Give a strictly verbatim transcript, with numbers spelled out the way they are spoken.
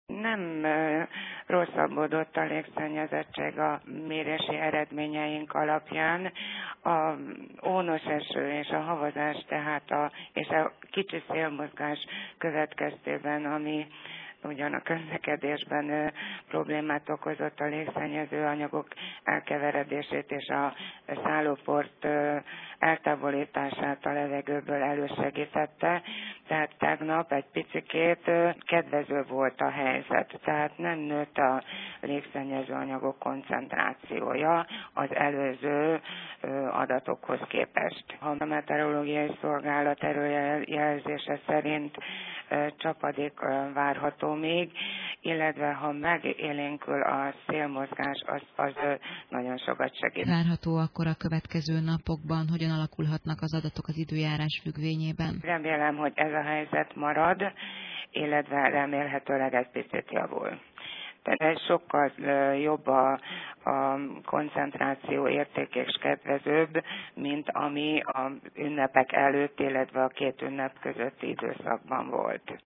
Nem ö, rosszabbodott a légszennyezettség a mérési eredményeink alapján. A ónos eső és a havazás, tehát a, és a kicsi szélmozgás következtében, ami ugyan a közlekedésben ö, problémát okozott, a légszennyező anyagok elkeveredését és a szállóport ö, eltávolítását a levegőből elősegítette. Tehát tegnap egy picikét ö, kedvező volt a helyzet. Tehát nem nőtt a légszennyező anyagok koncentrációja az előző ö, adatokhoz képest. A meteorológiai szolgálat előjelzése szerint ö, csapadék ö, várható még, illetve ha megélénkül a szélmozgás, az, az nagyon sokat segít. Várható akkor a következő napokban, hogyan alakulhatnak az adatok az időjárás függvényében? Remélem, hogy ez a helyzet marad, illetve remélhetőleg ez picit javul. Tehát sokkal jobb a, a koncentráció érték és kedvezőbb, mint ami az ünnepek előtt, illetve a két ünnep közötti időszakban volt.